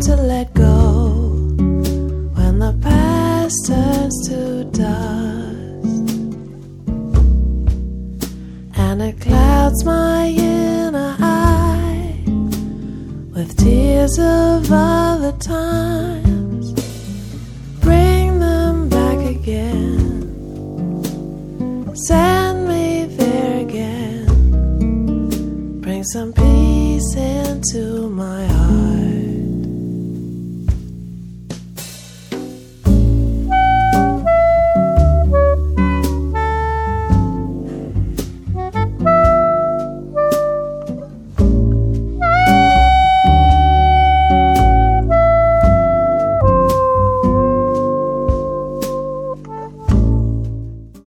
to let go when the past turns to dust, and it clouds my inner eye with tears of other time.